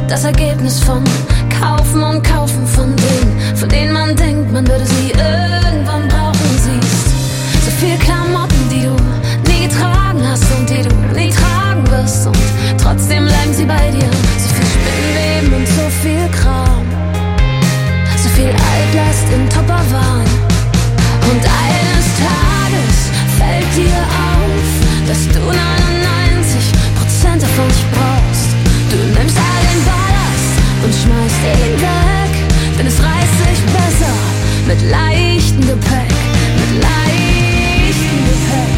das Ergebnis von Kaufen und Kaufen von Dingen, von denen man denkt, man würde sie irgendwann brauchen. Siehst so viel Klamotten, die du nie getragen hast und die du nie tragen wirst, und trotzdem bleiben sie bei dir. So viel Spinnweben und so viel Kram, so viel Altlast in Tupperwaren. Und eines Tages fällt dir auf, dass du 99% davon nicht brauchst. Du nimmst all den Ballast und schmeißt ihn weg, denn es reißt sich besser mit leichtem Gepäck, mit leichtem Gepäck.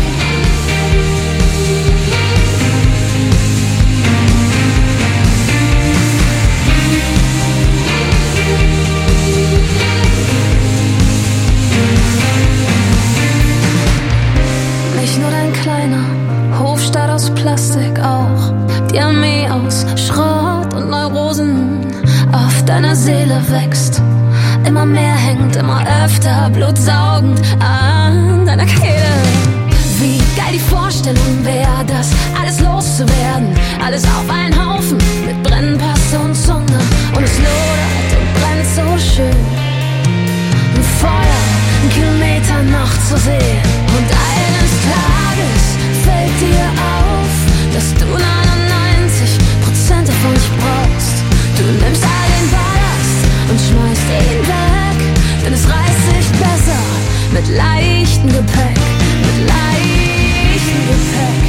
Nicht nur dein kleiner Hofstaat aus Plastik, auch die Armee aus Schrott und Neurosen auf deiner Seele wächst. Immer mehr hängt, immer öfter blutsaugend an deiner Kehle. Wie geil die Vorstellung wäre, das alles loszuwerden, alles auf einen Haufen mit Brennpaste und Zunge, und es lodert und brennt so schön. Ein Feuer, ein Kilometer noch zu sehen. Und eines Tages fällt dir auf, dass du 99% davon nicht brauchst. Du nimmst all den Ballast und schmeißt ihn weg, denn es reißt sich besser mit leichtem Gepäck, mit leichtem Gepäck.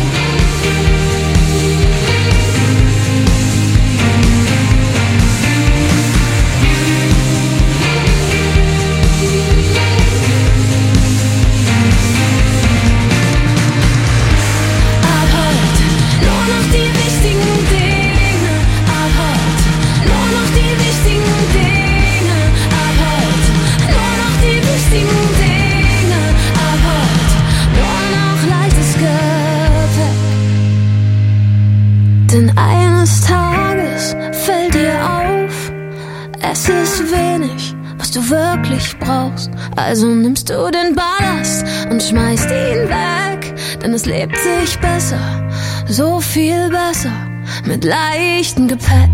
Denn eines Tages fällt dir auf, es ist wenig, was du wirklich brauchst. Also nimmst du den Ballast und schmeißt ihn weg, denn es lebt sich besser, so viel besser, mit leichtem Gepäck.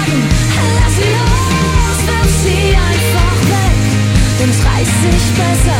Sich besser